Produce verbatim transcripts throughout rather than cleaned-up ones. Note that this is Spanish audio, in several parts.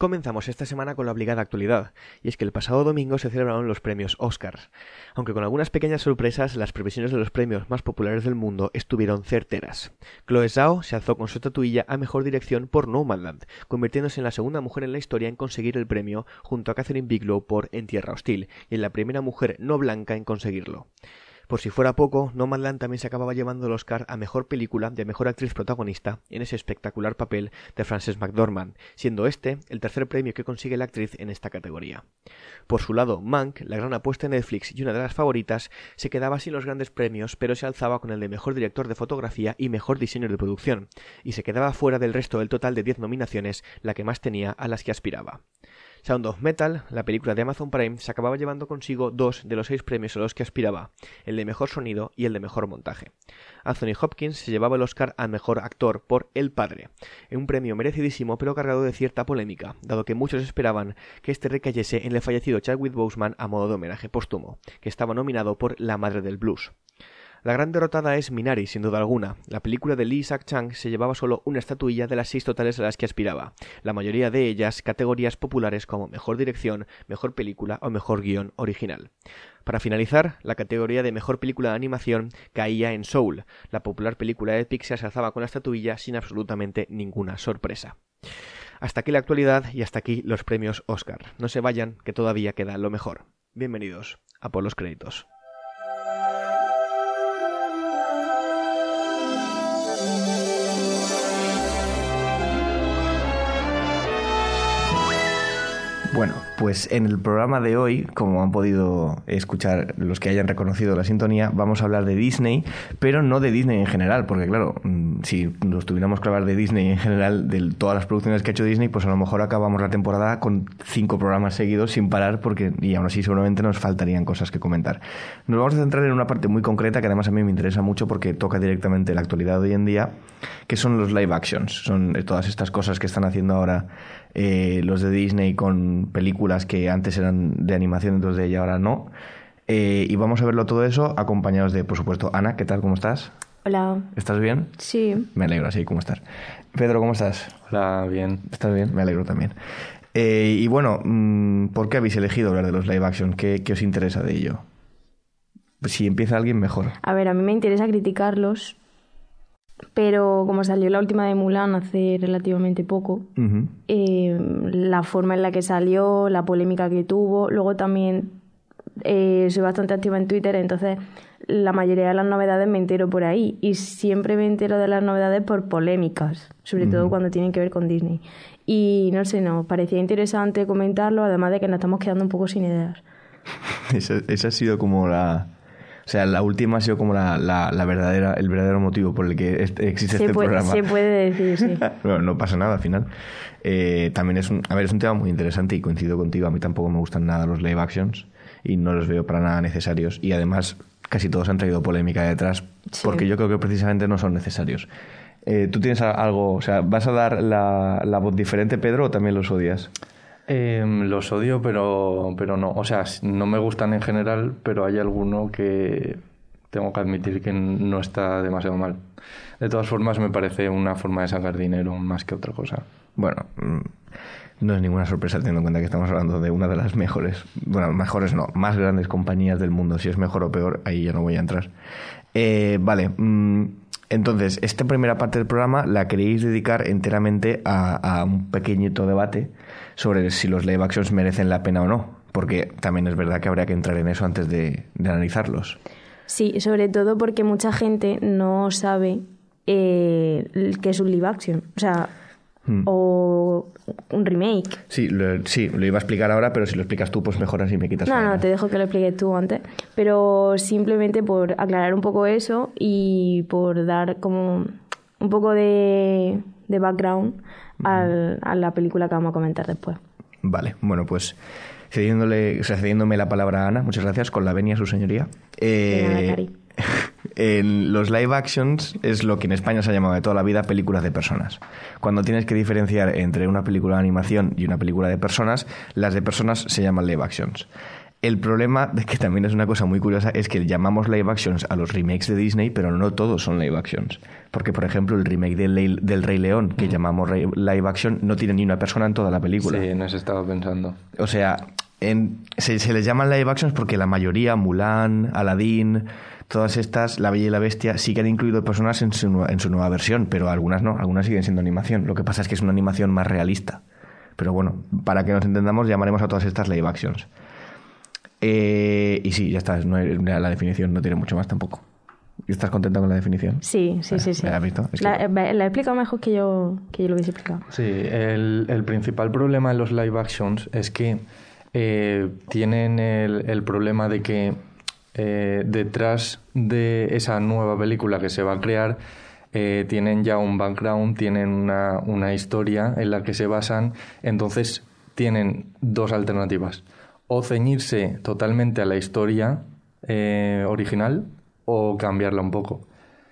Comenzamos esta semana con la obligada actualidad, y es que el pasado domingo se celebraron los premios Oscars. Aunque con algunas pequeñas sorpresas, las previsiones de los premios más populares del mundo estuvieron certeras. Chloe Zhao se alzó con su estatuilla a Mejor Dirección por Nomadland, convirtiéndose en la segunda mujer en la historia en conseguir el premio junto a Catherine Bigelow por En Tierra Hostil, y en la primera mujer no blanca en conseguirlo. Por si fuera poco, Nomadland también se acababa llevando el Oscar a Mejor Película de Mejor Actriz Protagonista en ese espectacular papel de Frances McDormand, siendo este el tercer premio que consigue la actriz en esta categoría. Por su lado, Mank, la gran apuesta de Netflix y una de las favoritas, se quedaba sin los grandes premios, pero se alzaba con el de Mejor Director de Fotografía y Mejor Diseño de Producción, y se quedaba fuera del resto del total de diez nominaciones, la que más tenía a las que aspiraba. Sound of Metal, la película de Amazon Prime, se acababa llevando consigo dos de los seis premios a los que aspiraba, el de Mejor Sonido y el de Mejor Montaje. Anthony Hopkins se llevaba el Oscar al Mejor Actor por El Padre, un premio merecidísimo pero cargado de cierta polémica, dado que muchos esperaban que este recayese en el fallecido Chadwick Boseman a modo de homenaje póstumo, que estaba nominado por La Madre del Blues. La gran derrotada es Minari, sin duda alguna. La película de Lee Isaac-Chung se llevaba solo una estatuilla de las seis totales a las que aspiraba, la mayoría de ellas categorías populares como Mejor Dirección, Mejor Película o Mejor Guión Original. Para finalizar, la categoría de Mejor Película de Animación caía en Soul. La popular película de Pixar se alzaba con la estatuilla sin absolutamente ninguna sorpresa. Hasta aquí la actualidad y hasta aquí los premios Oscar. No se vayan, que todavía queda lo mejor. Bienvenidos a Por los Créditos. Bueno, pues en el programa de hoy, como han podido escuchar los que hayan reconocido la sintonía, vamos a hablar de Disney, pero no de Disney en general, porque claro, si nos tuviéramos que hablar de Disney en general, de todas las producciones que ha hecho Disney, pues a lo mejor acabamos la temporada con cinco programas seguidos sin parar, porque y aún así seguramente nos faltarían cosas que comentar. Nos vamos a centrar en una parte muy concreta que además a mí me interesa mucho porque toca directamente la actualidad de hoy en día, que son los live actions, son todas estas cosas que están haciendo ahora eh, los de Disney con películas que antes eran de animación, entonces de ahora no. Eh, y vamos a verlo todo eso acompañados de, por supuesto, Ana. ¿Qué tal? ¿Cómo estás? Hola. ¿Estás bien? Sí. Me alegro, así. ¿Cómo estás? Pedro, ¿cómo estás? Hola, bien. ¿Estás bien? Me alegro también. Eh, y bueno, ¿por qué habéis elegido hablar de los live action? ¿Qué, qué os interesa de ello? Si empieza alguien, mejor. A ver, a mí me interesa criticarlos, pero como salió la última de Mulan hace relativamente poco, uh-huh. eh, la forma en la que salió, la polémica que tuvo, luego también eh, soy bastante activa en Twitter, entonces la mayoría de las novedades me entero por ahí y siempre me entero de las novedades por polémicas, sobre uh-huh. todo cuando tienen que ver con Disney. Y no sé, nos parecía interesante comentarlo, además de que nos estamos quedando un poco sin ideas. Esa, esa ha sido como la... O sea, la última ha sido como la, la, la verdadera, el verdadero motivo por el que este, existe se este puede, programa. Se puede decir, sí. Bueno, no pasa nada al final. Eh, también es un, a ver, es un tema muy interesante y coincido contigo. A mí tampoco me gustan nada los live actions y no los veo para nada necesarios. Y además casi todos han traído polémica detrás sí. porque yo creo que precisamente no son necesarios. Eh, ¿Tú tienes algo, o sea, vas a dar la, la voz diferente, Pedro, o también los odias? Eh, los odio, pero, pero no. O sea, no me gustan en general, pero hay alguno que tengo que admitir que no está demasiado mal. De todas formas, me parece una forma de sacar dinero más que otra cosa. Bueno, no es ninguna sorpresa teniendo en cuenta que estamos hablando de una de las mejores, bueno, mejores no, más grandes compañías del mundo. Si es mejor o peor, ahí ya no voy a entrar. Eh, vale, mmm, entonces, esta primera parte del programa la queréis dedicar enteramente a, a un pequeñito debate sobre si los live actions merecen la pena o no, porque también es verdad que habría que entrar en eso antes de, de analizarlos. Sí, sobre todo porque mucha gente no sabe eh, qué es un live action, o sea, hmm. o un remake. Sí lo, sí, lo iba a explicar ahora, pero si lo explicas tú, pues mejor así me quitas. No, la no, te dejo que lo expliques tú antes, pero simplemente por aclarar un poco eso y por dar como un poco de, de background al, a la película que vamos a comentar después. Vale, bueno, pues cediéndole, o sea, cediéndome la palabra a Ana, muchas gracias, con la venia, su señoría. Eh, en los live actions es lo que en España se ha llamado de toda la vida películas de personas. Cuando tienes que diferenciar entre una película de animación y una película de personas, las de personas se llaman live actions. El problema, que también es una cosa muy curiosa, es que llamamos live actions a los remakes de Disney, pero no todos son live actions. Porque, por ejemplo, el remake del, del Rey León, que mm. llamamos live action, no tiene ni una persona en toda la película. Sí, en eso estaba pensando. O sea, en, se, se les llaman live actions porque la mayoría, Mulan, Aladdin, todas estas, La Bella y la Bestia, sí que han incluido personas en su, en su nueva versión, pero algunas no, algunas siguen siendo animación. Lo que pasa es que es una animación más realista. Pero bueno, para que nos entendamos, llamaremos a todas estas live actions. Eh, y sí, ya está, no hay, la definición no tiene mucho más tampoco. ¿Estás contenta con la definición? Sí, sí, sí. sí. ¿La has visto? Es la, que... la he explicado mejor que yo, que yo lo hubiese explicado. Sí, el, el principal problema en los live actions es que eh, tienen el, el problema de que eh, detrás de esa nueva película que se va a crear eh, tienen ya un background, tienen una, una historia en la que se basan, entonces tienen dos alternativas. O ceñirse totalmente a la historia eh, original o cambiarla un poco.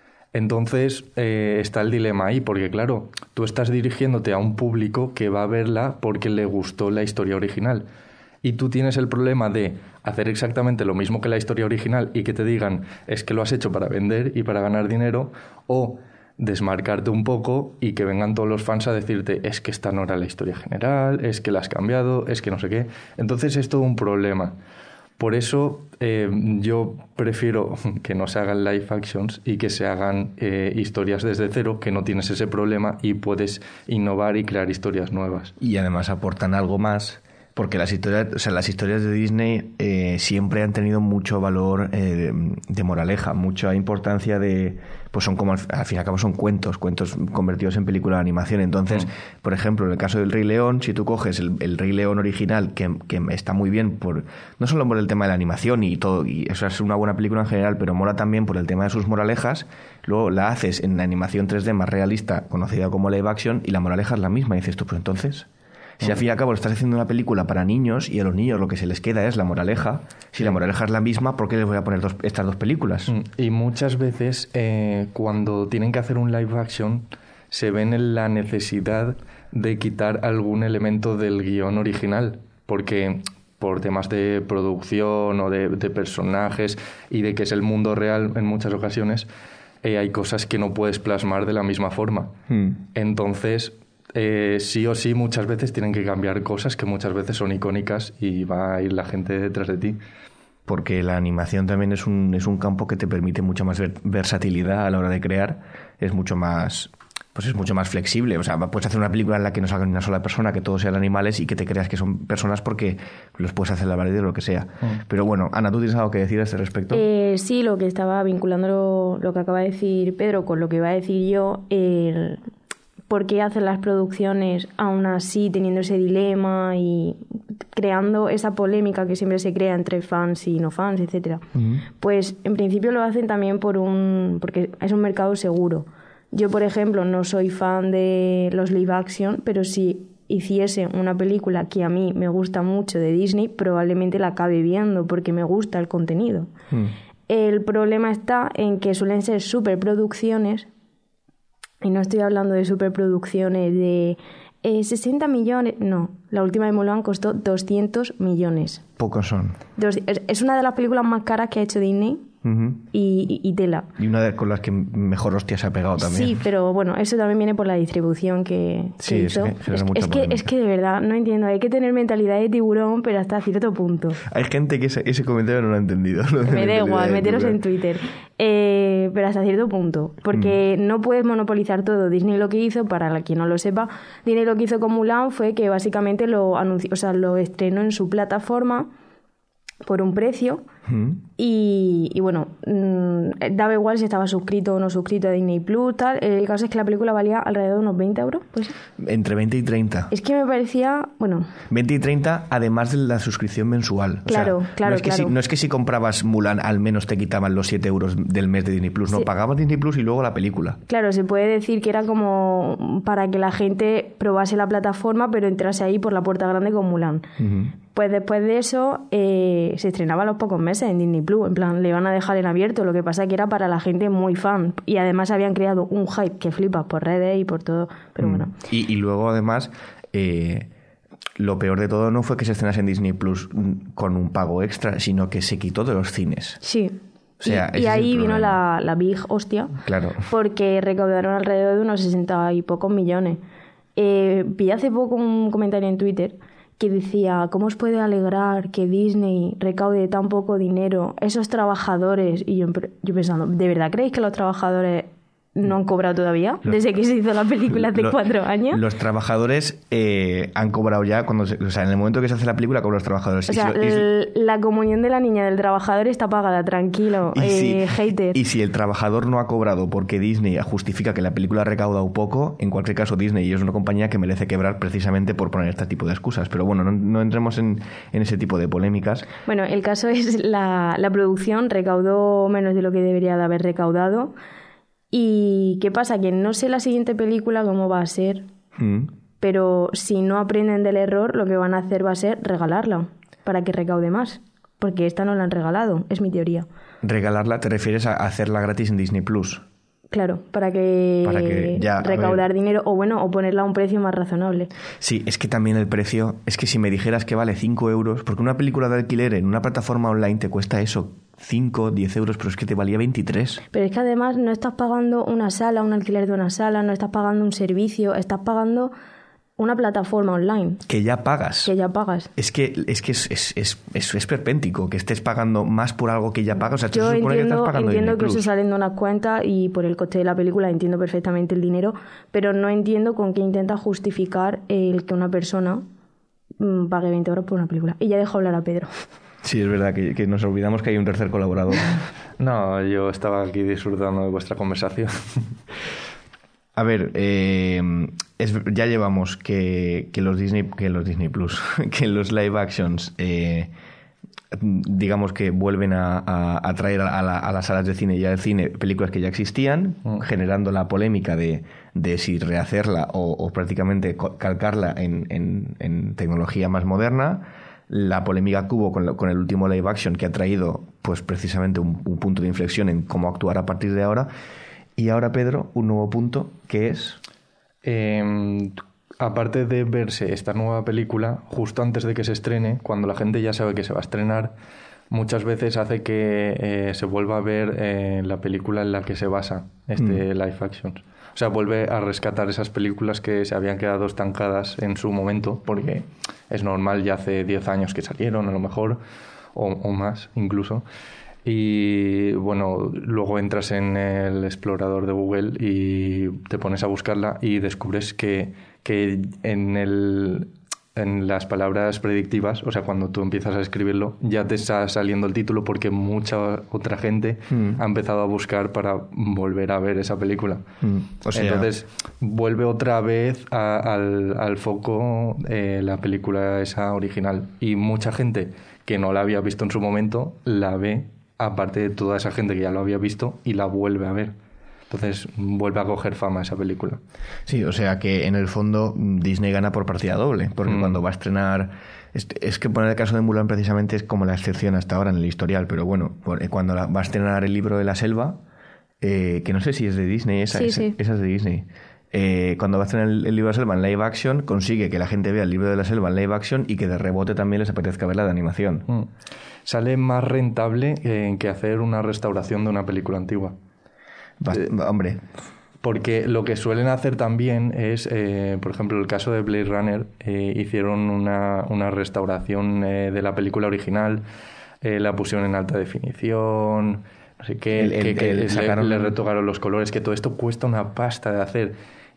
Entonces eh, está el dilema ahí, porque claro, tú estás dirigiéndote a un público que va a verla porque le gustó la historia original. Y tú tienes el problema de hacer exactamente lo mismo que la historia original y que te digan es que lo has hecho para vender y para ganar dinero, o desmarcarte un poco y que vengan todos los fans a decirte es que esta no era la historia general, es que la has cambiado, es que no sé qué. Entonces es todo un problema. Por eso eh, yo prefiero que no se hagan live actions y que se hagan eh, historias desde cero, que no tienes ese problema y puedes innovar y crear historias nuevas. Y además aportan algo más, porque las historias, o sea, las historias de Disney eh, siempre han tenido mucho valor eh, de moraleja, mucha importancia de... Pues son como, al, al fin y al cabo son cuentos, cuentos convertidos en película de animación. Entonces, mm. por ejemplo, en el caso del Rey León, si tú coges el, el Rey León original, que, que está muy bien por no solo por el tema de la animación y todo, y eso es una buena película en general, pero mola también por el tema de sus moralejas, luego la haces en la animación tres D más realista, conocida como live action, y la moraleja es la misma. Y dices tú, pues entonces... Si al fin y al cabo estás haciendo una película para niños y a los niños lo que se les queda es la moraleja, si la moraleja es la misma, ¿por qué les voy a poner dos, estas dos películas? Y muchas veces eh, cuando tienen que hacer un live action se ven en la necesidad de quitar algún elemento del guión original, porque por temas de producción o de, de personajes y de que es el mundo real en muchas ocasiones, eh, hay cosas que no puedes plasmar de la misma forma. Hmm. Entonces... Eh, sí o sí muchas veces tienen que cambiar cosas que muchas veces son icónicas y va a ir la gente detrás de ti. Porque la animación también es un, es un campo que te permite mucha más versatilidad a la hora de crear, es mucho más... pues es mucho más flexible. O sea, puedes hacer una película en la que no salga una sola persona, que todos sean animales y que te creas que son personas porque los puedes hacer la variedad de lo que sea. Mm. Pero bueno, Ana, ¿tú tienes algo que decir a este respecto? Eh, sí, lo que estaba vinculando lo, lo que acaba de decir Pedro con lo que iba a decir yo... Eh, ¿por qué hacen las producciones aún así teniendo ese dilema y creando esa polémica que siempre se crea entre fans y no fans, etcétera? Uh-huh. Pues en principio lo hacen también por un porque es un mercado seguro. Yo, por ejemplo, no soy fan de los live action, pero si hiciese una película que a mí me gusta mucho de Disney, probablemente la acabe viendo porque me gusta el contenido. Uh-huh. El problema está en que suelen ser superproducciones. Y no estoy hablando de superproducciones de eh, sesenta millones. No, la última de Mulan costó doscientos millones. Pocos son. Dos, es, es una de las películas más caras que ha hecho Disney. Uh-huh. y, y, y tela. Y una de con las que mejor hostia se ha pegado también. Sí, pero bueno, eso también viene por la distribución que, sí, que hizo. Es que, es, es, que, es que de verdad, no entiendo. Hay que tener mentalidad de tiburón, pero hasta cierto punto. Hay gente que ese, ese comentario no lo ha entendido. No Me da igual, meteros en Twitter. Eh, pero hasta cierto punto. Porque mm. no puedes monopolizar todo. Disney lo que hizo, para quien no lo sepa, Disney lo que hizo con Mulan fue que básicamente lo anunció, o sea, lo estrenó en su plataforma por un precio. Mm. Y, y bueno, mmm, daba igual si estaba suscrito o no suscrito a Disney Plus, tal. El caso es que la película valía alrededor de unos veinte euros, pues. Entre veinte y treinta. Es que me parecía, bueno... veinte y treinta, además de la suscripción mensual. Claro, o sea, claro, no es que claro. Si, no es que si comprabas Mulan al menos te quitaban los siete euros del mes de Disney Plus. No, sí. Pagabas Disney Plus y luego la película. Claro, se puede decir que era como para que la gente probase la plataforma, pero entrase ahí por la puerta grande con Mulan. Uh-huh. Pues después de eso eh, se estrenaba a los pocos meses en Disney Plus. En plan, le iban a dejar en abierto. Lo que pasa que era para la gente muy fan. Y además habían creado un hype que flipas por redes y por todo. Pero mm. bueno. Y, y luego además... Eh... lo peor de todo no fue que se estrenase en Disney Plus con un pago extra, sino que se quitó de los cines. Sí. O sea, y, y ahí vino la, la big hostia. Claro. Porque recaudaron alrededor de unos sesenta y pocos millones. Eh, vi hace poco un comentario en Twitter que decía, ¿cómo os puede alegrar que Disney recaude tan poco dinero? Esos trabajadores... Y yo, yo pensando, ¿de verdad creéis que los trabajadores no han cobrado todavía? Los, desde que se hizo la película hace lo, cuatro años. Los trabajadores eh, han cobrado ya, cuando se, o sea, en el momento que se hace la película cobran los trabajadores. O sea, y si, el, y, la comunión de la niña del trabajador está pagada, tranquilo, y eh, si, hater. Y si el trabajador no ha cobrado porque Disney justifica que la película ha recaudado poco, en cualquier caso Disney es una compañía que merece quebrar precisamente por poner este tipo de excusas. Pero bueno, no, no entremos en, en ese tipo de polémicas. Bueno, el caso es la, la producción recaudó menos de lo que debería de haber recaudado. ¿Y qué pasa? Que no sé la siguiente película cómo va a ser, mm. pero si no aprenden del error, lo que van a hacer va a ser regalarla para que recaude más. Porque esta no la han regalado, es mi teoría. ¿Regalarla te refieres a hacerla gratis en Disney Plus? Claro, para que, para que ya, recaudar dinero o bueno, o ponerla a un precio más razonable. Sí, es que también el precio, es que si me dijeras que vale cinco euros, porque una película de alquiler en una plataforma online te cuesta eso, cinco, diez euros, pero es que te valía veintitrés. Pero es que además no estás pagando una sala, un alquiler de una sala, no estás pagando un servicio, estás pagando una plataforma online. Que ya pagas. Que ya pagas. Es que es que es, es, es, es esperpéntico que estés pagando más por algo que ya pagas. O sea, yo se supone entiendo, que estás pagando entiendo Disney que Plus. eso salen de unas cuentas y por el coste de la película entiendo perfectamente el dinero, pero no entiendo con qué intenta justificar el que una persona mmm, pague veinte euros por una película. Y ya dejo hablar a Pedro. Sí, es verdad que, que nos olvidamos que hay un tercer colaborador. No, yo estaba aquí disfrutando de vuestra conversación. A ver, eh, es, ya llevamos que, que los Disney, que los Disney Plus, que los live actions, eh, digamos que vuelven a, a, a traer a, la, a las salas de cine y al cine películas que ya existían, mm. generando la polémica de, de si rehacerla o, o prácticamente calcarla en, en, en tecnología más moderna. La polémica que hubo con, lo, con el último live action que ha traído, pues precisamente un, un punto de inflexión en cómo actuar a partir de ahora. Y ahora, Pedro, un nuevo punto, que es... Eh, aparte de verse esta nueva película, justo antes de que se estrene, cuando la gente ya sabe que se va a estrenar, muchas veces hace que eh, se vuelva a ver eh, la película en la que se basa este mm. live action. O sea, vuelve a rescatar esas películas que se habían quedado estancadas en su momento, porque es normal, ya hace diez años que salieron, a lo mejor, o, o más incluso. Y bueno, luego entras en el explorador de Google y te pones a buscarla y descubres que, que en, el, en las palabras predictivas, o sea, cuando tú empiezas a escribirlo, ya te está saliendo el título porque mucha otra gente mm. ha empezado a buscar para volver a ver esa película. Mm. O sea, entonces, vuelve otra vez a, al, al foco eh, la película esa original. Y mucha gente que no la había visto en su momento, la ve, aparte de toda esa gente que ya lo había visto, y la vuelve a ver. Entonces vuelve a coger fama esa película. Sí, o sea que en el fondo Disney gana por partida doble, porque mm. cuando va a estrenar... Es, es que poner el caso de Mulan precisamente es como la excepción hasta ahora en el historial, pero bueno, cuando la, va a estrenar el libro de la selva, eh, que no sé si es de Disney, esa, sí, esa, sí. esa es de Disney. Eh, cuando va a estrenar el, el libro de la selva en live action, consigue que la gente vea el libro de la selva en live action y que de rebote también les apetezca verla de animación. Mm. Sale más rentable eh, que hacer una restauración de una película antigua. Bast- eh, hombre. Porque lo que suelen hacer también es, eh, por ejemplo, el caso de Blade Runner, eh, hicieron una, una restauración eh, de la película original, eh, la pusieron en alta definición, no sé qué, el, el, que, que el, le, sacaron... le retocaron los colores, que todo esto cuesta una pasta de hacer.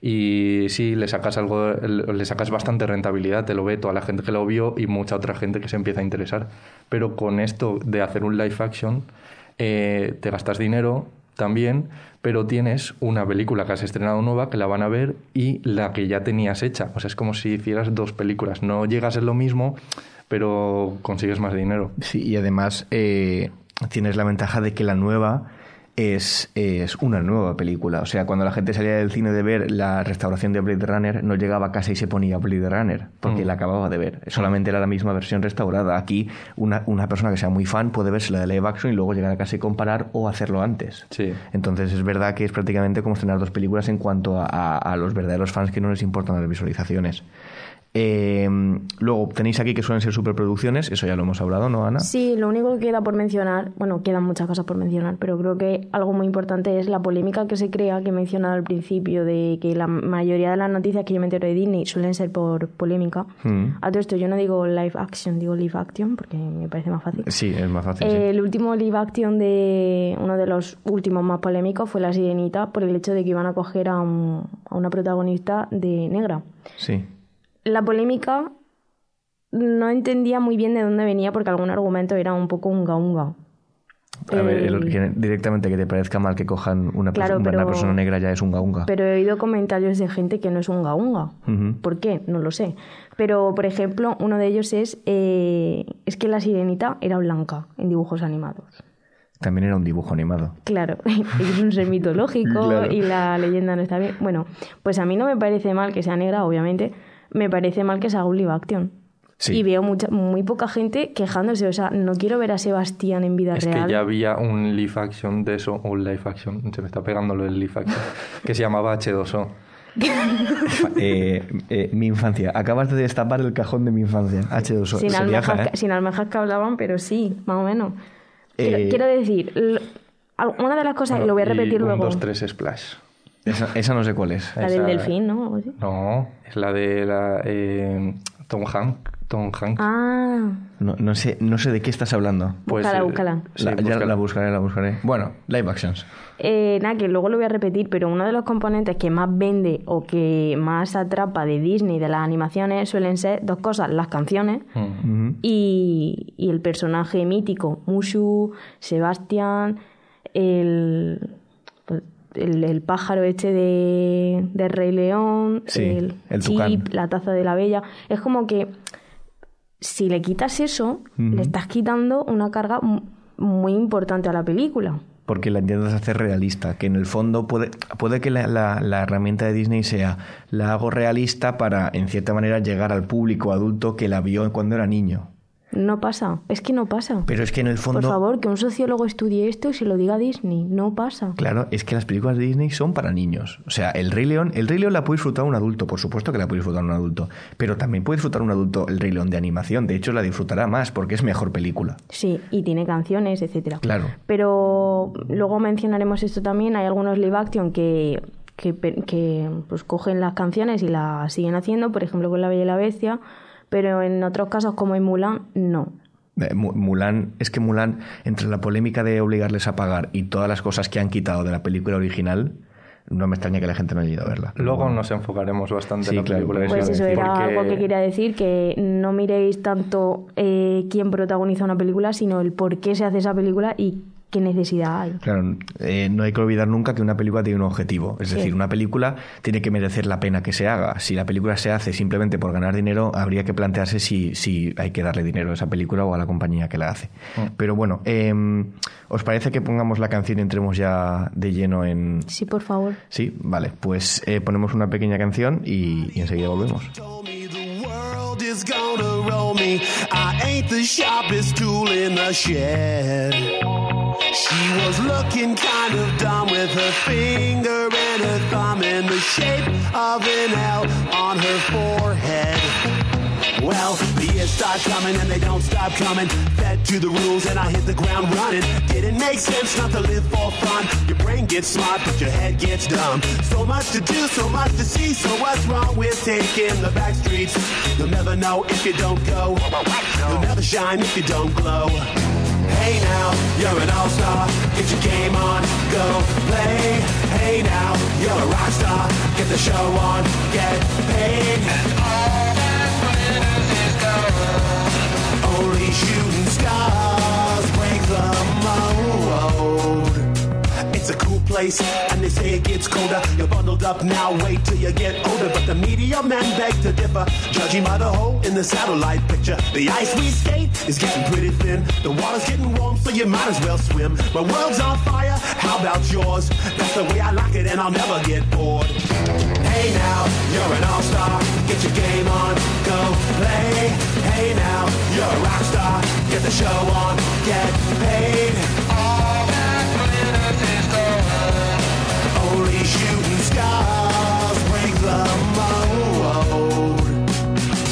Y sí, le sacas algo, le sacas bastante rentabilidad, te lo ve toda la gente que lo vio y mucha otra gente que se empieza a interesar. Pero con esto de hacer un live action, eh, te gastas dinero también, pero tienes una película que has estrenado nueva que la van a ver y la que ya tenías hecha. O sea, es como si hicieras dos películas. No llegas a lo mismo, pero consigues más dinero. Sí, y además eh, tienes la ventaja de que la nueva es, es una nueva película. O sea, cuando la gente salía del cine de ver la restauración de Blade Runner, no llegaba a casa y se ponía Blade Runner, porque mm. la acababa de ver. Solamente era la misma versión restaurada. Aquí, una, una persona que sea muy fan puede verse la de live action y luego llegar a casa y comparar o hacerlo antes. Sí. Entonces es verdad que es prácticamente como estrenar dos películas en cuanto a, a, a los verdaderos fans que no les importan las visualizaciones. Eh, luego tenéis aquí que suelen ser superproducciones, eso ya lo hemos hablado, ¿no, Ana? Sí, lo único que queda por mencionar, bueno, quedan muchas cosas por mencionar, pero creo que algo muy importante es la polémica que se crea, que he mencionado al principio, de que la mayoría de las noticias que yo me entero de Disney suelen ser por polémica. Mm. A todo esto yo no digo live action, digo live action, porque me parece más fácil. Sí, es más fácil. Eh, sí. El último live action de uno de los últimos más polémicos fue La Sirenita, por el hecho de que iban a coger a, un, a una protagonista de negra. Sí. La polémica no entendía muy bien de dónde venía, porque algún argumento era un poco unga unga. A eh, ver, el, que directamente que te parezca mal que cojan una, claro, perso- pero, una persona negra ya es unga unga. Pero he oído comentarios de gente que no es unga unga. Uh-huh. ¿Por qué? No lo sé. Pero, por ejemplo, uno de ellos es, eh, es que La Sirenita era blanca en dibujos animados. También era un dibujo animado. Claro, es un ser mitológico claro. Y la leyenda no está bien. Bueno, pues a mí no me parece mal que sea negra, obviamente. Me parece mal que se haga un live action. Sí. Y veo mucha, muy poca gente quejándose. O sea, no quiero ver a Sebastián en vida es real. Es que ya había un live action de eso, o un live action, se me está pegando lo del live action, que se llamaba hache dos o. eh, eh, mi infancia. Acabas de destapar el cajón de mi infancia. hache dos o. Sin, se almejas, viaja, ¿eh? Sin almejas que hablaban, pero sí, más o menos. Quiero, eh... quiero decir, una de las cosas, bueno, lo voy a repetir y un, luego. dos, tres Splash. Esa, esa no sé cuál es. La esa, del delfín, ¿no? No, es la de la, eh, Tom Hanks. Tom Hanks. Ah. No, no, sé, no sé de qué estás hablando. Pues, búscala, búscala. Sí, la, ya la buscaré, la buscaré. Bueno, live actions. Eh, nada, que luego lo voy a repetir, pero uno de los componentes que más vende o que más atrapa de Disney, de las animaciones, suelen ser dos cosas. Las canciones mm. y, y el personaje mítico. Mushu, Sebastián, el... El, el pájaro este de, de Rey León, sí, el, el Chip, la taza de la Bella. Es como que si le quitas eso, uh-huh. le estás quitando una carga muy importante a la película. Porque la intentas hacer realista, que en el fondo puede, puede que la, la, la herramienta de Disney sea la hago realista para, en cierta manera, llegar al público adulto que la vio cuando era niño. No pasa, es que no pasa. Pero es que en el fondo... Por favor, que un sociólogo estudie esto y se lo diga a Disney. No pasa. Claro, es que las películas de Disney son para niños. O sea, el Rey León, el Rey León la puede disfrutar un adulto, por supuesto que la puede disfrutar un adulto. Pero también puede disfrutar un adulto el Rey León de animación. De hecho, la disfrutará más porque es mejor película. Sí, y tiene canciones, etcétera. Claro. Pero luego mencionaremos esto también. Hay algunos live action que... que, que pues cogen las canciones y las siguen haciendo. Por ejemplo, con La Bella y la Bestia. Pero en otros casos, como en Mulan, no. Mulan, es que Mulan, entre la polémica de obligarles a pagar y todas las cosas que han quitado de la película original, no me extraña que la gente no haya ido a verla. Luego nos enfocaremos bastante sí, en la claro, película. Pues eso era porque... algo que quería decir, que no miréis tanto eh, quién protagoniza una película, sino el por qué se hace esa película y qué necesidad hay. Claro, eh, no hay que olvidar nunca que una película tiene un objetivo. Es sí. decir, una película tiene que merecer la pena que se haga. Si la película se hace simplemente por ganar dinero, habría que plantearse si, si hay que darle dinero a esa película o a la compañía que la hace. Mm. Pero bueno, eh, ¿os parece que pongamos la canción y entremos ya de lleno en...? Sí, por favor. Sí, vale. Pues eh, ponemos una pequeña canción y, y enseguida volvemos. Is gonna roll me. I ain't the sharpest tool in the shed. She was looking kind of dumb with her finger and her thumb in the shape of an L on her forehead. Well, the years start coming and they don't stop coming. Fed to the rules and I hit the ground running. Didn't make sense not to live for fun. Your brain gets smart but your head gets dumb. So much to do, so much to see. So what's wrong with taking the back streets? You'll never know if you don't go. You'll never shine if you don't glow. Hey now, you're an all-star. Get your game on, go play. Hey now, you're a rock star. Get the show on, get paid. And all that glitters is gold. Only shooting stars break the mold. It's a cool place, and they say it gets colder. You're bundled up now, wait till you get older. But the media men beg to differ, judging by the hole in the satellite picture. The ice we skate is getting pretty thin. The water's getting warm, so you might as well swim. My world's on fire, how about yours? That's the way I like it, and I'll never get bored. Hey now, you're an all-star. Get your game on, go play. Hey now, you're a rock star. Get the show on, get paid. All that glitters is gold. Only shooting stars break the mold.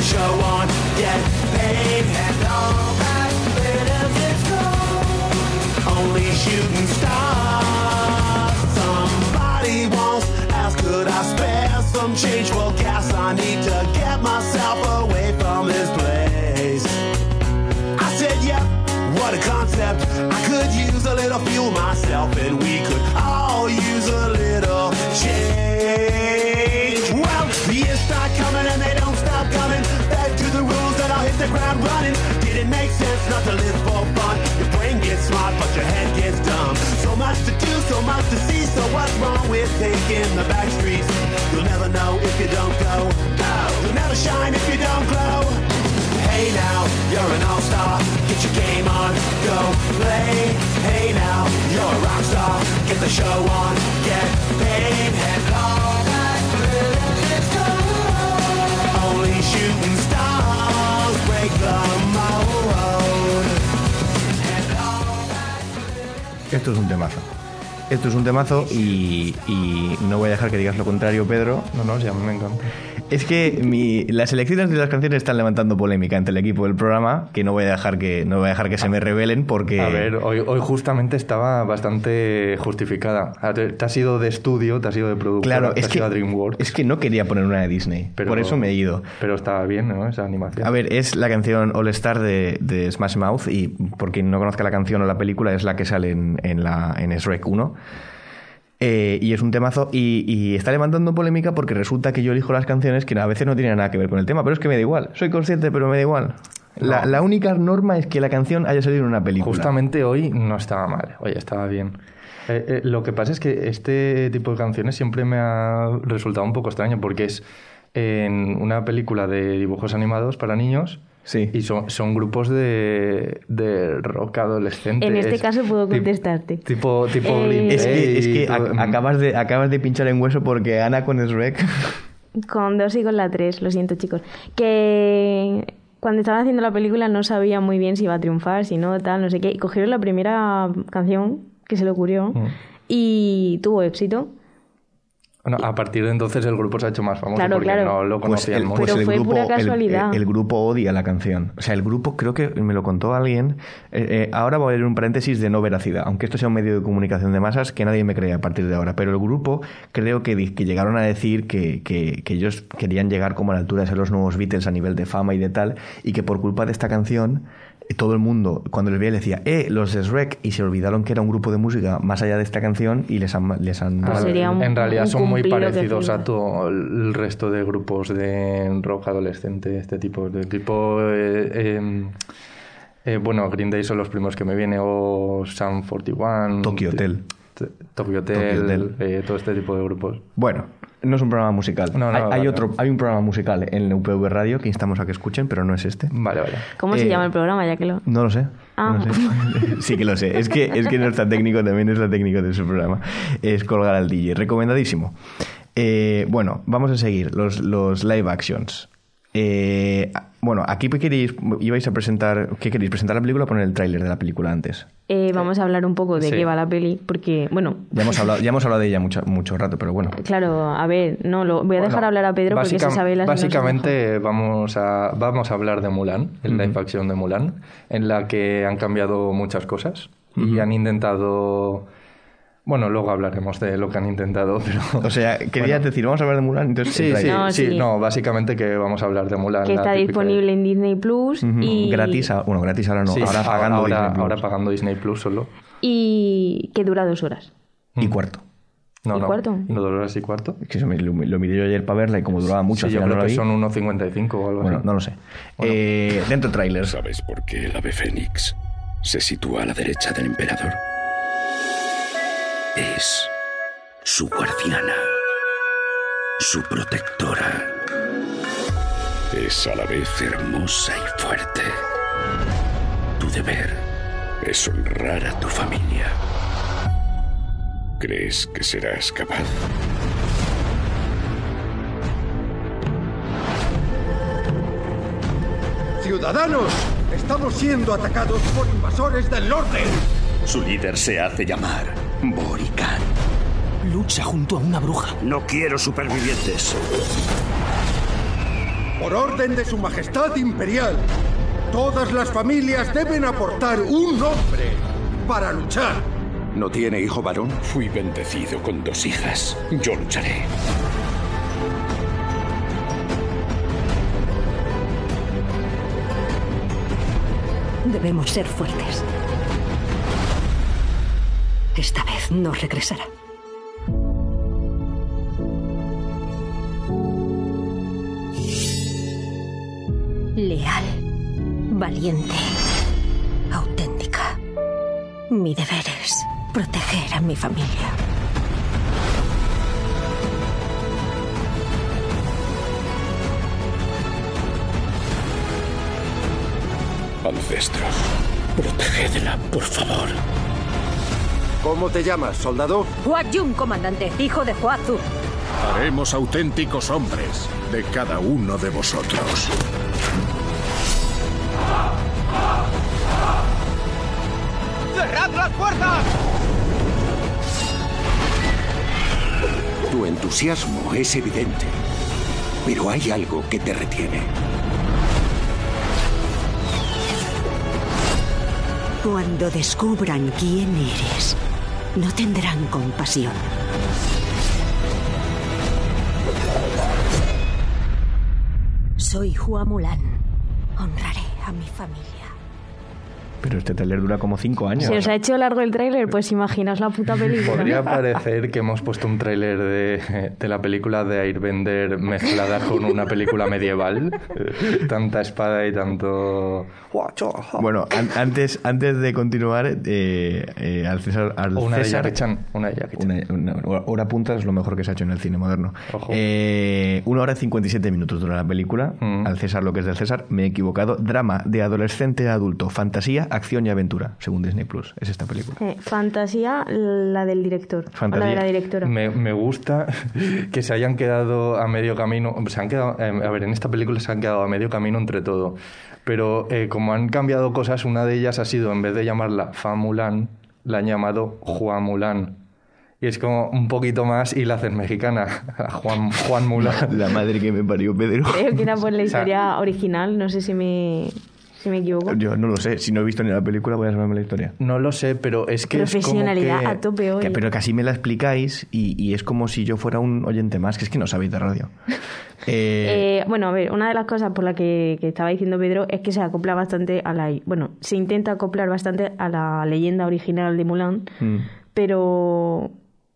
the show on, get paid, and all that glitters is gold. Only shooting stars. Somebody once asked, could I spare some change for gas? I need to get myself away from this place. I said, yeah, what a concept. I could use a little fuel myself, and we could all use a little change. Well, the years start coming and they don't stop coming. Back to the rules and I'll hit the ground running. Did it make sense not to live for fun? Your brain gets smart but your head gets dumb. So much to do, so much to see. So what's wrong with taking the back streets? You'll never know if you don't go. No, you'll never shine if you don't glow. Hey now, you're an all-star. Get your game on, go play. Hey now, you're a rock star. Get the show on, get paid, and all that glitters is gold. Only shooting stars break the mold. And all that glitters... Esto es un temazo. Esto es un temazo y, y no voy a dejar que digas lo contrario, Pedro. No, no, sí, a mí me encanta. Es que mi, las elecciones de las canciones están levantando polémica entre el equipo del programa, que no voy a dejar que no voy a dejar que se me rebelen porque... A ver, hoy, hoy justamente estaba bastante justificada. Te has ido de estudio, te has ido de productora, claro, te es has que, ido a DreamWorks. Es que no quería poner una de Disney, pero, por eso me he ido. Pero estaba bien, ¿no? Esa animación. A ver, es la canción All Star de, de Smash Mouth, y por quien no conozca la canción o la película, es la que sale en, en, la, en Shrek uno. Eh, y es un temazo y, y está levantando polémica porque resulta que yo elijo las canciones que a veces no tienen nada que ver con el tema, pero es que me da igual, soy consciente pero me da igual. La, no. la única norma es que la canción haya salido en una película. Justamente hoy no estaba mal, hoy estaba bien. Eh, eh, lo que pasa es que este tipo de canciones siempre me ha resultado un poco extraño porque es en una película de dibujos animados para niños. Sí. Y son, son grupos de, de rock adolescente. En este es, caso puedo tipo, contestarte. Tipo, tipo Eh, Green Es que, Day es que y todo. ac- acabas, de, acabas de pinchar en hueso porque Ana con Shrek... Con dos y con la tres, lo siento chicos. Que cuando estaban haciendo la película no sabía muy bien si iba a triunfar, si no, tal, no sé qué. Y cogieron la primera canción que se le ocurrió Mm. y tuvo éxito. Bueno, a partir de entonces el grupo se ha hecho más famoso Claro, porque claro. no lo Pues conocían el, mucho. Pero pues el fue grupo, pura el- casualidad. El, el grupo odia la canción. O sea, el grupo, creo que me lo contó alguien. Eh, eh, ahora voy a leer un paréntesis de no veracidad, aunque esto sea un medio de comunicación de masas que nadie me cree a partir de ahora. Pero el grupo creo que, di- que llegaron a decir que, que, que ellos querían llegar como a la altura de ser los nuevos Beatles a nivel de fama y de tal, y que por culpa de esta canción todo el mundo, cuando les veía, le decía, eh, los de Shrek, y se olvidaron que era un grupo de música más allá de esta canción y les han... Les han Pues Ah, sería un- en realidad un son muy cumplido que parecidos a flipas. todo el resto de grupos de rock adolescente, este tipo de tipo eh, eh, eh, bueno, Green Day son los primeros que me viene, o Sum cuarenta y uno, Tokyo Hotel. T- Tokyo Hotel, Tokyo Hotel. eh, todo este tipo de grupos. Bueno, no es un programa musical. No, no, hay, hay vale. otro, hay un programa musical en la U P V Radio que instamos a que escuchen, pero no es este. Vale, vale. ¿Cómo se Eh, llama el programa? Ya que lo... No lo sé. Ah. No lo sé. Sí que lo sé. Es que, es que nuestra técnico también es la técnico de su programa. Es colgar al D J. Recomendadísimo. Eh, bueno, vamos a seguir. Los, los live actions. Eh, bueno, aquí queréis, ibais a presentar... ¿Qué queréis? ¿Presentar la película o poner el tráiler de la película antes? Eh, vamos a hablar un poco de Sí. qué va la peli, porque, bueno... Ya hemos hablado, ya hemos hablado de ella mucho, mucho rato, pero bueno. Claro, a ver, no, lo voy a dejar Bueno, hablar a Pedro porque básica- se sabe las Básicamente vamos a, vamos a hablar de Mulan, el live action de Mulan, en la que han cambiado muchas cosas y han intentado... Bueno, luego hablaremos de lo que han intentado, pero... O sea, querías decir, vamos a hablar de Mulan, entonces... Sí, el sí, tráiler. No, sí, sí. no, básicamente que vamos a hablar de Mulan. que la está típica- disponible en Disney Plus Ujú. y... Gratis, a- bueno, gratis ahora no, Sí, ahora pagando ahora, Disney Plus. ahora pagando Disney Plus solo. y que dura dos horas. Y cuarto. No, ¿Y no, cuarto? no, dos horas y cuarto. Es que eso me- lo, lo miré yo ayer para verla y como duraba mucho, Sí, al yo final creo no la que vi. son uno cincuenta y cinco o algo Bueno, así. no lo sé. Eh, dentro trailers. ¿Sabes por qué el ave fénix se sitúa a la derecha del emperador? Es su guardiana, su protectora. Es a la vez hermosa y fuerte. Tu deber es honrar a tu familia. ¿Crees que serás capaz? ¡Ciudadanos! Estamos siendo atacados por invasores del norte. Su líder se hace llamar Borican. Lucha junto a una bruja. No quiero supervivientes. Por orden de su majestad imperial, todas las familias deben aportar un hombre para luchar. ¿No tiene hijo varón? Fui bendecido con dos hijas. Yo lucharé. Debemos ser fuertes. Esta vez no regresará. Leal, valiente, auténtica. Mi deber es proteger a mi familia. Ancestros, protegedla, por favor. ¿Cómo te llamas, soldado? Hua Jun, comandante, hijo de Hua Zu. Haremos auténticos hombres de cada uno de vosotros. ¡Cerrad las puertas! Tu entusiasmo es evidente, pero hay algo que te retiene. Cuando descubran quién eres, no tendrán compasión. Soy Hua Mulan. Honraré a mi familia. Pero este tráiler dura como cinco años. Se os ha hecho largo el tráiler, pues imaginaos la puta película. Podría parecer que hemos puesto un tráiler de, de la película de Airbender mezclada con una película medieval. Tanta espada y tanto... Bueno, an antes, antes de continuar, eh, eh, al César... Al una César, de Jackie Chan. Una de Jackie Chan. Una, una hora punta es lo mejor que se ha hecho en el cine moderno. Ojo. Eh, una hora y cincuenta y siete minutos dura la película. Mm. Al César lo que es del César. Me he equivocado. Drama de adolescente a adulto. Fantasía, acción y aventura, según Disney Plus. Es esta película. Eh, fantasía, la del director. Fantasía. O la de la directora. Me, me gusta que se hayan quedado a medio camino. Se han quedado, eh, a ver, en esta película se han quedado a medio camino entre todo. Pero eh, como han cambiado cosas, una de ellas ha sido, en vez de llamarla Fa Mulan, la han llamado Hua Mulan. Y es como un poquito más y la hacen mexicana. Juan, Juan Mulan. La madre que me parió, Pedro. Creo que era por la historia o sea, original, no sé si me... Si me equivoco. Yo no lo sé. Si no he visto ni la película, voy a saberme la historia. No lo sé, pero es que profesionalidad es como que... a tope hoy. Que, pero que así me la explicáis y, y es como si yo fuera un oyente más, que es que no sabéis de radio. eh... Eh, bueno, a ver, una de las cosas por las que, que estaba diciendo Pedro es que se acopla bastante a la... Bueno, se intenta acoplar bastante a la leyenda original de Mulan, mm. pero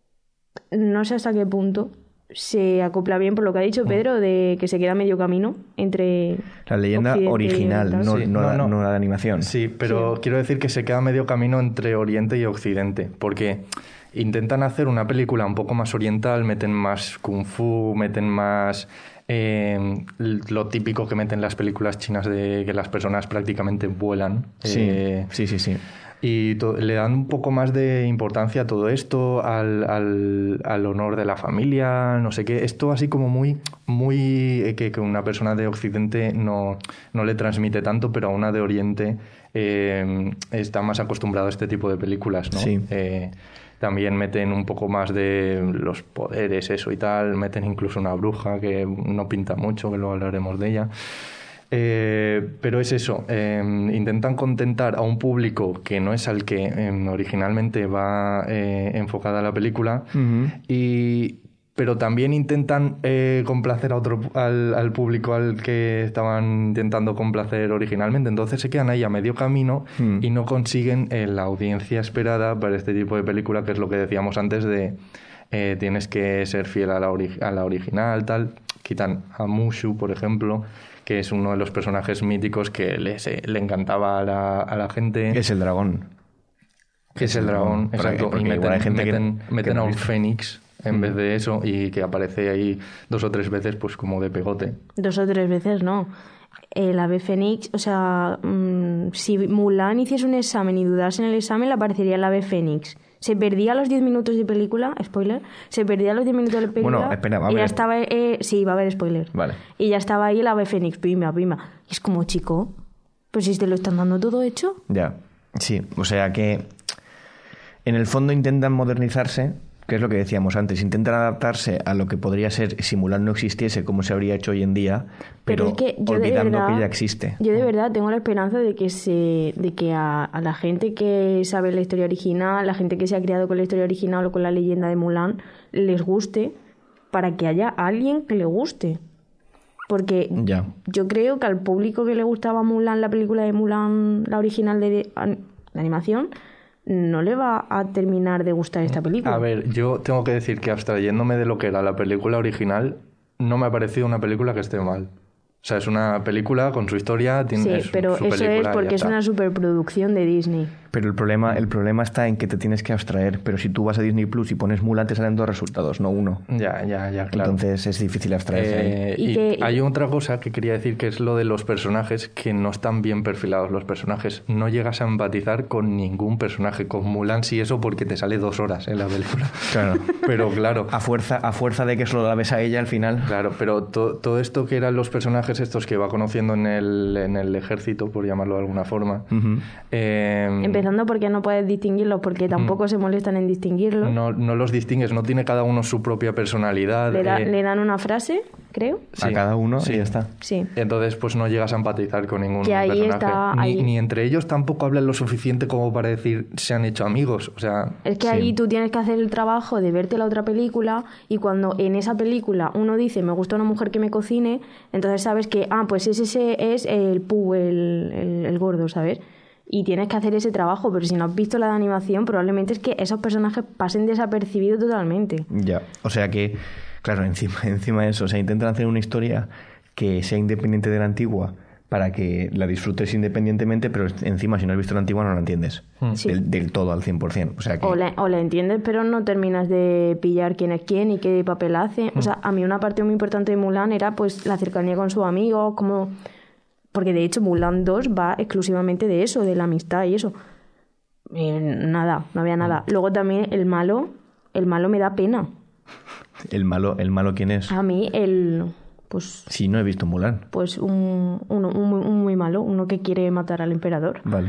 no sé hasta qué punto se acopla bien por lo que ha dicho Pedro, de que se queda medio camino entre la leyenda Occidente original, no, sí, no, no, no. no la de animación. Sí, pero sí. Quiero decir que se queda medio camino entre Oriente y Occidente, porque intentan hacer una película un poco más oriental, meten más kung fu, meten más eh, lo típico que meten las películas chinas de que las personas prácticamente vuelan. Sí, eh, sí, sí, sí. Y to- le dan un poco más de importancia a todo esto, al, al, al honor de la familia, no sé qué. Esto así como muy, muy eh, que, que una persona de Occidente no, no le transmite tanto, pero a una de Oriente eh, está más acostumbrado a este tipo de películas, ¿no? Sí. Eh, también meten un poco más de los poderes, eso y tal. Meten incluso una bruja que no pinta mucho, que luego hablaremos de ella. Eh, pero es eso, eh, intentan contentar a un público que no es al que eh, originalmente va eh, enfocada la película, uh-huh. y, pero también intentan eh, complacer a otro, al, al público al que estaban intentando complacer originalmente. Entonces se quedan ahí a medio camino uh-huh. y no consiguen eh, la audiencia esperada para este tipo de película, que es lo que decíamos antes de eh, tienes que ser fiel a la, ori- a la original, tal. Quitan a Mushu, por ejemplo, que es uno de los personajes míticos que le, se, le encantaba a la, a la gente. Es el dragón. Es, es el dragón, dragón exacto. Porque y meten, hay gente meten, que, meten que a no un fénix en mm. vez de eso, y que aparece ahí dos o tres veces pues como de pegote. Dos o tres veces, no. El ave fénix, o sea, mmm, si Mulan hiciese un examen y dudase en el examen, le aparecería el ave fénix. Se perdía los diez minutos de película, spoiler, se perdía los diez minutos de película. Bueno, espera, va a y ver. ya estaba, eh, sí, va a haber spoiler. Vale. Y ya estaba ahí el ave fénix, pima, pima. Y es como, chico, pues si te lo están dando todo hecho. Ya, sí, o sea que en el fondo intentan modernizarse Que es lo que decíamos antes, intentan adaptarse a lo que podría ser si Mulan no existiese, como se habría hecho hoy en día, pero, pero es que yo olvidando verdad, que ya existe. Yo de verdad tengo la esperanza de que se de que a, a la gente que sabe la historia original, la gente que se ha criado con la historia original o con la leyenda de Mulan, les guste, para que haya alguien que le guste. Porque ya. yo creo que al público que le gustaba Mulan, la película de Mulan, la original de, de, de animación, no le va a terminar de gustar esta película. A ver, yo tengo que decir que abstrayéndome de lo que era la película original, no me ha parecido una película que esté mal. O sea, es una película con su historia. Tiene, sí, es pero su eso es porque es una superproducción de Disney. Pero el problema, el problema está en que te tienes que abstraer. Pero si tú vas a Disney Plus y pones Mulan, te salen dos resultados, no uno. Ya, ya, ya, claro. Entonces es difícil abstraerse eh, ahí. Y, y que, hay otra cosa que quería decir, que es lo de los personajes, que no están bien perfilados los personajes. No llegas a empatizar con ningún personaje. Con Mulan sí, eso porque te sale dos horas en la película. Claro. Pero claro. A fuerza, a fuerza de que solo la ves a ella al final. Claro, pero to, todo esto que eran los personajes estos que va conociendo en el, en el ejército, por llamarlo de alguna forma. Uh-huh. eh, Empezando porque no puedes distinguirlos, porque tampoco uh, se molestan en distinguirlos. No, no los distingues, no tiene cada uno su propia personalidad. Le, da, eh, le dan una frase, creo. Sí, a cada uno sí. Y ya está. Sí. Entonces, pues no llegas a empatizar con ningún que ahí personaje. Está, ni, ahí. ni entre ellos tampoco hablan lo suficiente como para decir se han hecho amigos. O sea, es que sí. ahí tú tienes que hacer el trabajo de verte la otra película, y cuando en esa película uno dice me gusta una mujer que me cocine, entonces sabes que, ah, pues ese, ese es el pu, el, el, el gordo, ¿sabes? Y tienes que hacer ese trabajo, pero si no has visto la de animación, probablemente es que esos personajes pasen desapercibidos totalmente. Ya, o sea que, claro, encima, encima de eso, o sea, intentan hacer una historia que sea independiente de la antigua para que la disfrutes independientemente, pero encima si no has visto la antigua no la entiendes sí. del, del todo al cien por ciento. O sea que... o, la, o la entiendes, pero no terminas de pillar quién es quién y qué papel hace. Mm. O sea, a mí una parte muy importante de Mulan era pues la cercanía con sus amigos, como... porque de hecho Mulan dos va exclusivamente de eso, de la amistad y eso. Y nada, no había nada. Luego también el malo, el malo me da pena. ¿El malo, el malo quién es? A mí el... pues sí, no he visto Mulan. Pues un, un, un, un muy malo, uno que quiere matar al emperador. Vale.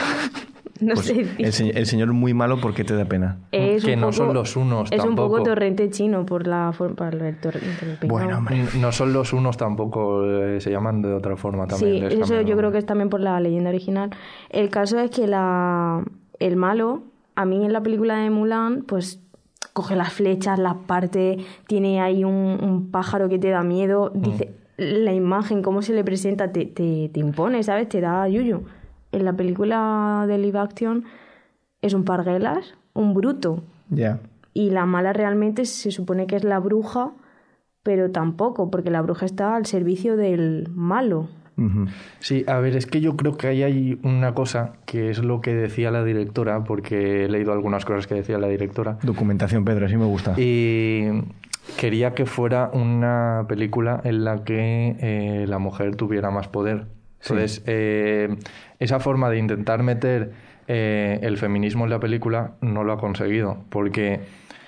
no pues sé. El, se, el señor muy malo, ¿por qué te da pena? Es que no poco, son los unos es tampoco. Es un poco torrente chino por la por el torrente. Bueno, hombre. No son los unos tampoco, eh, se llaman de otra forma también. Sí, eso yo creo que es también por la leyenda original. El caso es que la el malo, a mí en la película de Mulan, pues coge las flechas, las parte, tiene ahí un, un pájaro que te da miedo, dice, mm. la imagen, cómo se le presenta, te, te, te impone, ¿sabes? Te da yuyu. En la película de live action es un parguelas, un bruto. Ya. Yeah. Y la mala realmente se supone que es la bruja, pero tampoco, porque la bruja está al servicio del malo. Uh-huh. Sí, a ver, es que yo creo que ahí hay una cosa que es lo que decía la directora, porque he leído algunas cosas que decía la directora. Documentación, Pedro, así me gusta. Y quería que fuera una película en la que eh, la mujer tuviera más poder. Entonces, sí. eh, esa forma de intentar meter eh, el feminismo en la película no lo ha conseguido, porque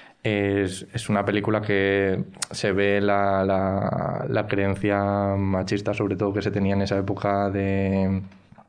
es, es una película que se ve la, la, la creencia machista, sobre todo, que se tenía en esa época de...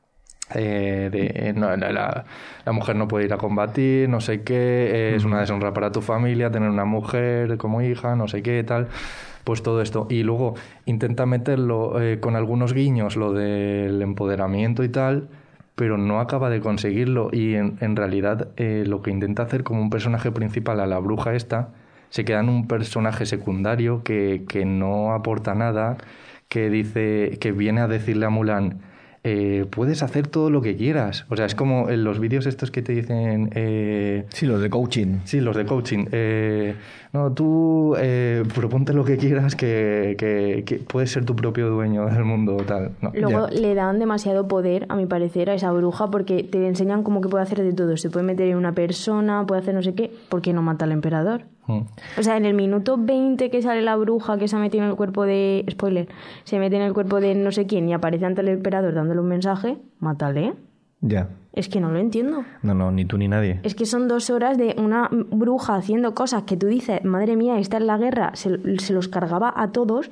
Eh, de no, la, la mujer no puede ir a combatir, no sé qué, es una deshonra para tu familia tener una mujer como hija, no sé qué, tal... pues todo esto. Y luego intenta meterlo eh, con algunos guiños, lo del empoderamiento y tal, pero no acaba de conseguirlo. Y en, en realidad eh, lo que intenta hacer como un personaje principal a la bruja esta, se queda en un personaje secundario que, que no aporta nada, que dice, que viene a decirle a Mulan, eh, puedes hacer todo lo que quieras. O sea, es como en los vídeos estos que te dicen... Eh, sí, los de coaching. Sí, los de coaching. Eh, no, tú eh, proponte lo que quieras, que, que, que puedes ser tu propio dueño del mundo, tal. No, Luego ya. le dan demasiado poder, a mi parecer, a esa bruja, porque te enseñan como que puede hacer de todo. Se puede meter en una persona, puede hacer no sé qué. ¿Por qué no mata al emperador? Mm. O sea, en el minuto veinte que sale la bruja, que se ha metido en el cuerpo de... Spoiler. Se mete en el cuerpo de no sé quién y aparece ante el emperador dándole un mensaje, mátale. Ya. Es que no lo entiendo. No, no, ni tú ni nadie. Es que son dos horas de una bruja haciendo cosas que tú dices, madre mía, esta es la guerra, se, se los cargaba a todos,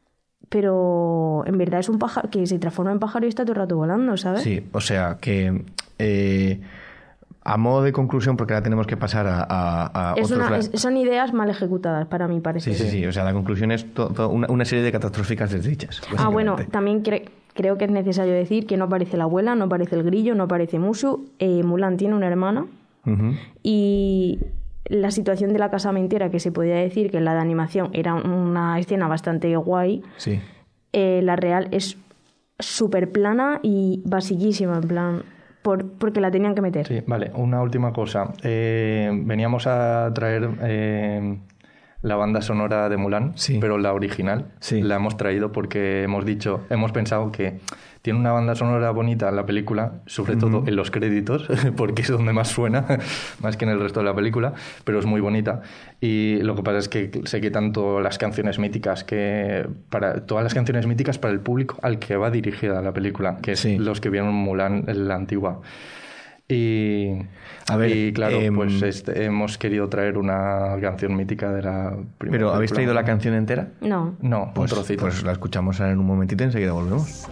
pero en verdad es un pájaro que se transforma en pájaro y está todo el rato volando, ¿sabes? Sí, o sea que... Eh, A modo de conclusión, porque ahora tenemos que pasar a, a, a es otros... una, es, son ideas mal ejecutadas, para mi parecer. Sí, sí, sí. O sea, la conclusión es to, to, una, una serie de catastróficas desdichas. Ah, bueno, también cre creo que es necesario decir que no aparece la abuela, no aparece el grillo, no aparece Mushu. Eh, Mulan tiene una hermana. Uh-huh. Y la situación de la casamentera, que se podía decir que en la de animación era una escena bastante guay, sí. eh, la real es súper plana y basiquísima, en plan... Por, porque la tenían que meter. Sí, vale. Una última cosa. Eh, veníamos a traer eh, la banda sonora de Mulan, sí. pero la original sí. la hemos traído porque hemos dicho, hemos pensado que tiene una banda sonora bonita en la película, sobre uh-huh. todo en los créditos, porque es donde más suena, más que en el resto de la película, pero es muy bonita. Y lo que pasa es que se quitan todas las canciones míticas, que para todas las canciones míticas para el público al que va dirigida la película, que es sí. los que vieron Mulan en la antigua. Y, a ver, y claro, eh, pues este, hemos querido traer una canción mítica de la primera ¿Pero película. habéis traído la canción entera? No. No, pues, un trocito. Pues la escuchamos en un momentito y enseguida volvemos.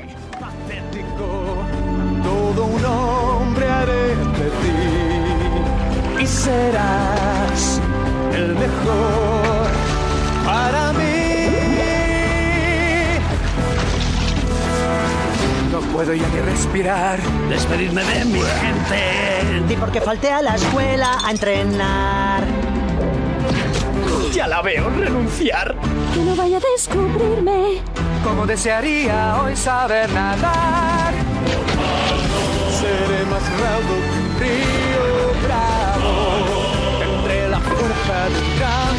Todo un hombre haré de ti y serás el mejor para mí. No puedo ya ni respirar, despedirme de mi gente. Di porque falté a la escuela a entrenar. Ya la veo renunciar. Que no vaya a descubrirme. Como desearía hoy saber nadar. Seré más raudo que un río bravo. Entre la fuerza del gran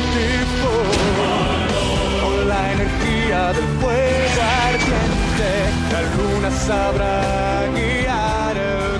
tifón, con la energía del fuego ardiente, la luna sabrá guiar el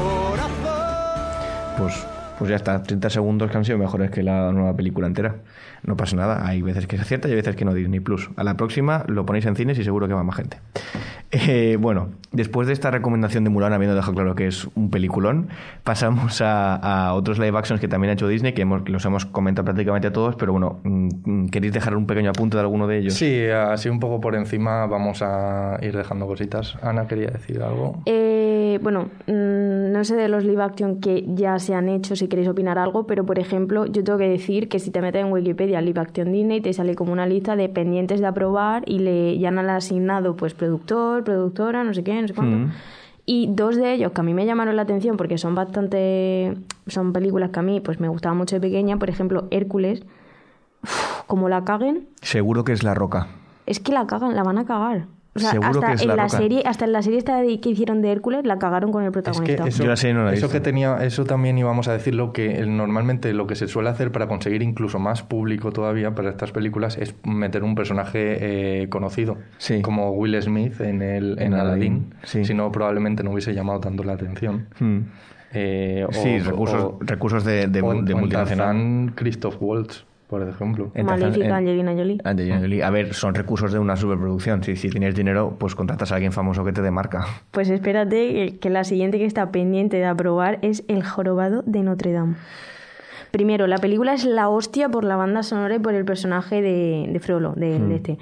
corazón. Pues, pues ya está, treinta segundos que han sido mejores que la nueva película entera. No pasa nada, hay veces que se acierta y hay veces que no. Disney Plus. A la próxima lo ponéis en cines y seguro que va más gente. Eh, bueno, después de esta recomendación de Mulan, habiendo dejado claro que es un peliculón, pasamos a, a otros live actions que también ha hecho Disney, que hemos, los hemos comentado prácticamente todos, pero bueno, ¿queréis dejar un pequeño apunte de alguno de ellos? Sí, así un poco por encima vamos a ir dejando cositas. Ana, ¿quería decir algo? Eh, bueno, mmm, no sé de los live action que ya se han hecho, si queréis opinar algo, pero por ejemplo, yo tengo que decir que si te metes en Wikipedia live action Disney, te sale como una lista de pendientes de aprobar y le ya han asignado pues productor, productora, no sé qué, no sé cuánto. Mm. Y dos de ellos que a mí me llamaron la atención porque son bastante... son películas que a mí pues me gustaban mucho de pequeña. Por ejemplo, Hércules. Uf, como la caguen... Seguro que es La Roca. Es que la cagan, la van a cagar. O sea, Seguro hasta que es en La la Roca. serie, hasta en la serie esta de, que hicieron de Hércules la cagaron con el protagonista. Es que eso, Yo la serie no la he eso visto. que tenía, eso también íbamos a decirlo, que el, normalmente lo que se suele hacer para conseguir incluso más público todavía para estas películas es meter un personaje eh, conocido, sí. como Will Smith en el en, en Aladdin. Sí. Si no, probablemente no hubiese llamado tanto la atención. Hmm. Eh, o, sí, recursos, o, recursos de, de, o en, de multinacional. Tarzán, Christoph Waltz, por ejemplo. Maléfica, Angelina Jolie. Angelina Jolie. A ver, son recursos de una superproducción. Si, si tienes dinero, pues contratas a alguien famoso que te dé marca. Pues espérate, que la siguiente que está pendiente de aprobar es El jorobado de Notre Dame. Primero, la película es la hostia por la banda sonora y por el personaje de, de Frollo, de, hmm. de este.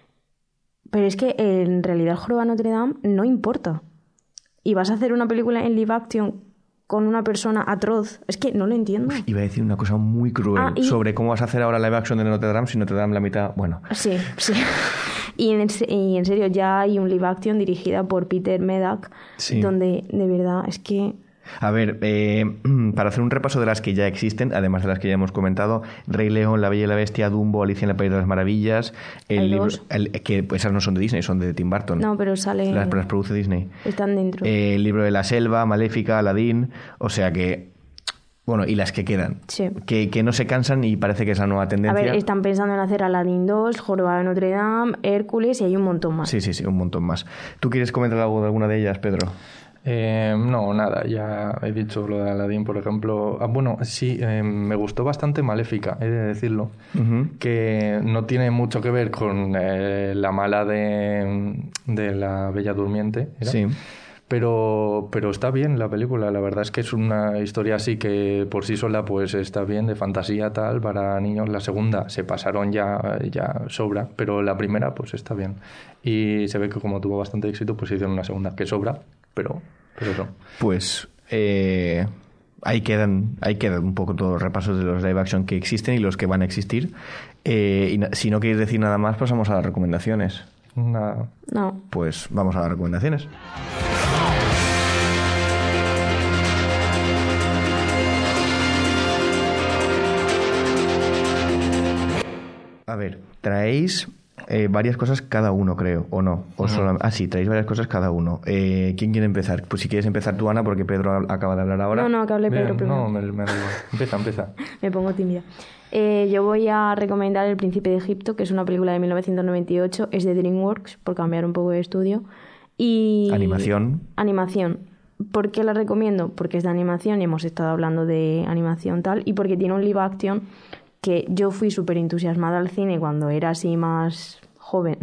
Pero es que en realidad El jorobado de Notre Dame no importa. Y vas a hacer una película en live action con una persona atroz. Es que no lo entiendo. Iba a decir una cosa muy cruel ah, y... sobre cómo vas a hacer ahora live action de Notre Dame si Notre Dame la mitad... Bueno. Sí, sí. Y en, y en serio, ya hay un live action dirigida por Peter Medak, sí. donde de verdad es que... A ver, eh, para hacer un repaso de las que ya existen, además de las que ya hemos comentado, Rey León, La Bella y la Bestia, Dumbo, Alicia en el País de las Maravillas, el libro, el, que pues, esas no son de Disney, son de Tim Burton. No, pero sale... Las, las produce Disney. Están dentro. Eh, el libro de la selva, Maléfica, Aladdin, o sea que... Bueno, y las que quedan. Sí. Que, que no se cansan y parece que es la nueva tendencia. A ver, están pensando en hacer Aladdin dos, Jorobado de Notre Dame, Hércules y hay un montón más. Sí, sí, sí, un montón más. ¿Tú quieres comentar algo de alguna de ellas, Pedro? Eh, no, nada, ya he dicho lo de Aladdin, por ejemplo. Ah, bueno, sí, eh, me gustó bastante Maléfica, he de decirlo, uh-huh. que no tiene mucho que ver con eh, la mala de, de la Bella Durmiente, ¿era? Sí. Pero, pero está bien la película, la verdad es que es una historia así que por sí sola pues está bien, de fantasía tal, para niños. La segunda se pasaron ya, ya sobra, pero la primera pues está bien. Y se ve que como tuvo bastante éxito pues hicieron una segunda que sobra, pero, pero eso. Pues... Eh... ahí quedan, ahí quedan un poco todos los repasos de los live action que existen y los que van a existir. Eh, y na- si no queréis decir nada más, pasamos a las recomendaciones. Nada. No. Pues vamos a las recomendaciones. A ver, traéis eh, varias cosas cada uno, creo, ¿o no? O solam- ah, sí, traéis varias cosas cada uno. Eh, ¿Quién quiere empezar? Pues si quieres empezar tú, Ana, porque Pedro ha- acaba de hablar ahora. No, no, que hable Pedro Bien, primero. no, me, me da igual. Empieza, empieza. Me pongo tímida. Eh, yo voy a recomendar El Príncipe de Egipto, que es una película de mil novecientos noventa y ocho. Es de DreamWorks, por cambiar un poco de estudio. Y... Animación. Animación. ¿Por qué la recomiendo? Porque es de animación y hemos estado hablando de animación tal. Y porque tiene un live action que yo fui súper entusiasmada al cine cuando era así más joven.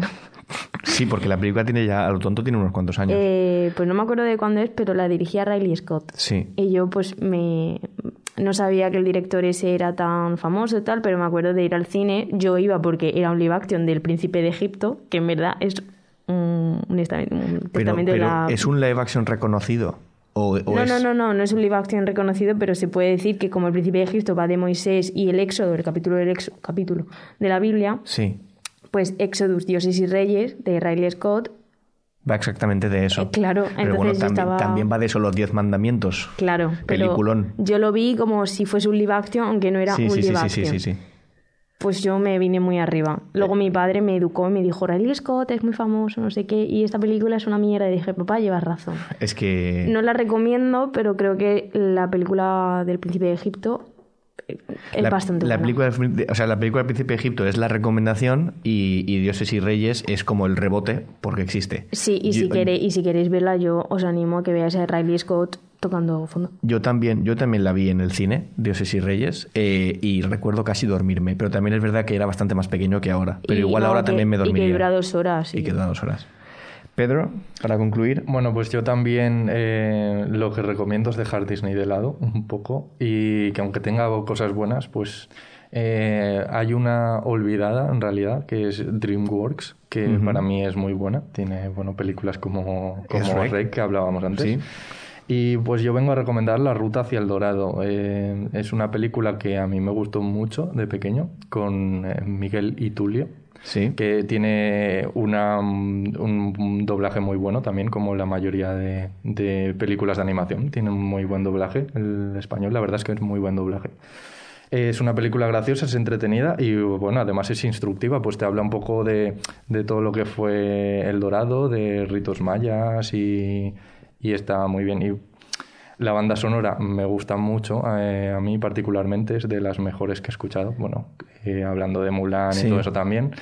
Sí, porque la película tiene ya, a lo tonto, tiene unos cuantos años. Eh, pues no me acuerdo de cuándo es, pero la dirigía Riley Scott. Sí. Y yo pues me... No sabía que el director ese era tan famoso y tal, pero me acuerdo de ir al cine. Yo iba porque era un live action del Príncipe de Egipto, que en verdad es un, un, estamento- un Pero, testamento de pero la... ¿es un live action reconocido? ¿O, o No, es... no, no, no, no es un live action reconocido, pero se puede decir que como el Príncipe de Egipto va de Moisés y el Éxodo, el capítulo del Éxodo, capítulo de la Biblia, Sí, pues Éxodus, Dioses y Reyes, de Riley Scott, va exactamente de eso. Eh, claro, Pero bueno, entonces yo también, estaba- también va de eso, los diez mandamientos. claro, pero Peliculón. yo lo vi como si fuese un live action, aunque no era Sí, un sí, sí, live sí, action. sí, sí, sí. Pues yo me vine muy arriba. Luego mi padre me educó y me dijo, Riley Scott es muy famoso, no sé qué, y esta película es una mierda. Y dije, papá, llevas razón. Es que... No la recomiendo, pero creo que la película del Príncipe de Egipto eh, es la, bastante la buena. película, del- o sea, la película del Príncipe de Egipto es la recomendación y, y Dioses y Reyes es como el rebote porque existe. Sí, y si, Yo- queréis, y si queréis verla, yo os animo a que veáis a Riley Scott tocando fondo. Yo también, yo también la vi en el cine, Dioses y Reyes, eh, y recuerdo casi dormirme, pero también es verdad que era bastante más pequeño que ahora. Pero Y- igual no, ahora que- también me dormiría. Y que dura dos horas. Y que dura dos horas. Pedro, para concluir. Bueno, pues yo también eh, lo que recomiendo es dejar Disney de lado un poco y que aunque tenga cosas buenas, pues eh, hay una olvidada en realidad que es DreamWorks, que Ujú. para mí es muy buena. Tiene bueno películas como, como Es Rec. Rec, que hablábamos antes. Sí. Y pues yo vengo a recomendar La Ruta hacia el Dorado. Eh, es una película que a mí me gustó mucho de pequeño, con eh, Miguel y Tulio. Sí. Que tiene una, un, un doblaje muy bueno también, como la mayoría de, de películas de animación. Tiene un muy buen doblaje. El español, la verdad es que es muy buen doblaje. Es una película graciosa, es entretenida y, bueno, además es instructiva, pues te habla un poco de, de todo lo que fue El Dorado, de ritos mayas y, y está muy bien. Y la banda sonora me gusta mucho, eh, a mí particularmente es de las mejores que he escuchado, bueno, eh, hablando de Mulan Sí. y todo eso también.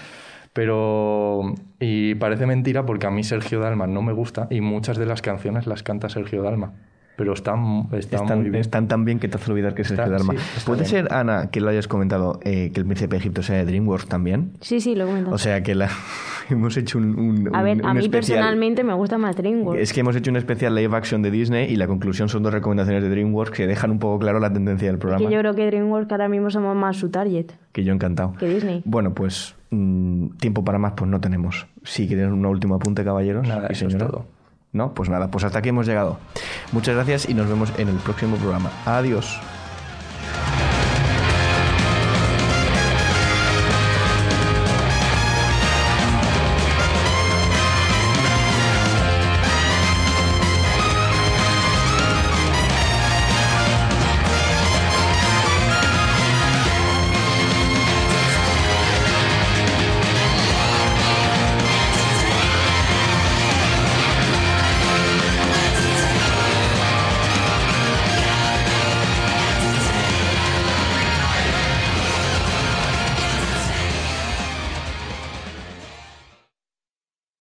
Pero, y parece mentira porque a mí Sergio Dalma no me gusta y muchas de las canciones las canta Sergio Dalma. Pero están, están, Están, muy bien. están tan bien que te hace olvidar que es Está- Sergio Dalma. sí, está ¿Puede bien. ser, Ana, que lo hayas comentado, eh, que el Príncipe de Egipto sea de DreamWorks también? Sí, sí, lo he comentado. O sea, que la... hemos hecho un, un- a ver, un- a un mí especial... personalmente me gusta más DreamWorks. Es que hemos hecho un especial live action de Disney y la conclusión son dos recomendaciones de DreamWorks que dejan un poco claro la tendencia del programa. Que yo creo que DreamWorks ahora mismo somos más su target Que yo encantado. que Disney. Bueno, pues mm, tiempo para más pues no tenemos. Si quieren un último apunte, caballeros. Nada, y eso es señora. todo. No, pues nada, pues hasta aquí hemos llegado. Muchas gracias y nos vemos en el próximo programa. Adiós.